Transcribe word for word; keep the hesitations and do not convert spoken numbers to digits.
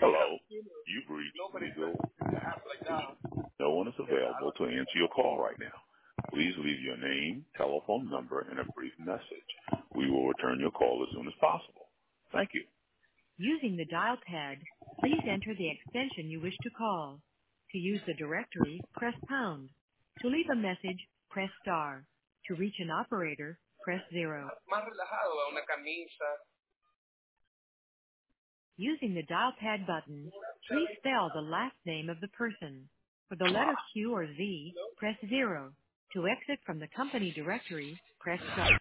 Hello. You've reached legal. No one is available to answer your call right now. Please leave your name, telephone number, and a brief message. We will return your call as soon as possible. Thank you. Using the dial pad, please enter the extension you wish to call. To use the directory, press pound. To leave a message, press star. To reach an operator, press zero. Más relajado, a una camisa. Using the dial pad button, please spell the last name of the person. For the letter Q or Z, press zero. To exit from the company directory, press star.